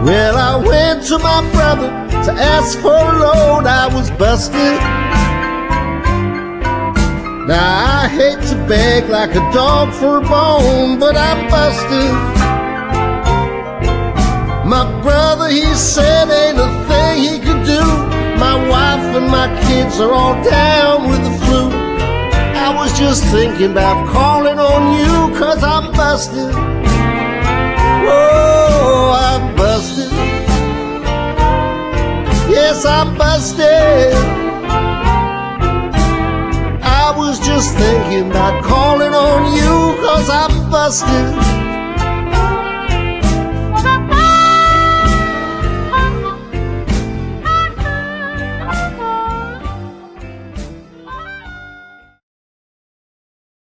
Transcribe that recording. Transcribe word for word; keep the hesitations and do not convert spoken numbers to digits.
Well, I went to my brother to ask for a loan. I was busted. Now I hate to beg like a dog for a bone, but I'm busted. My brother, he said ain't a thing he could do. My wife and my kids are all down with the flu. I was just thinking about calling on you, 'cause I'm busted. Oh, I'm busted. Yes, I'm busted. I was just thinking about calling on you, 'cause I'm busted.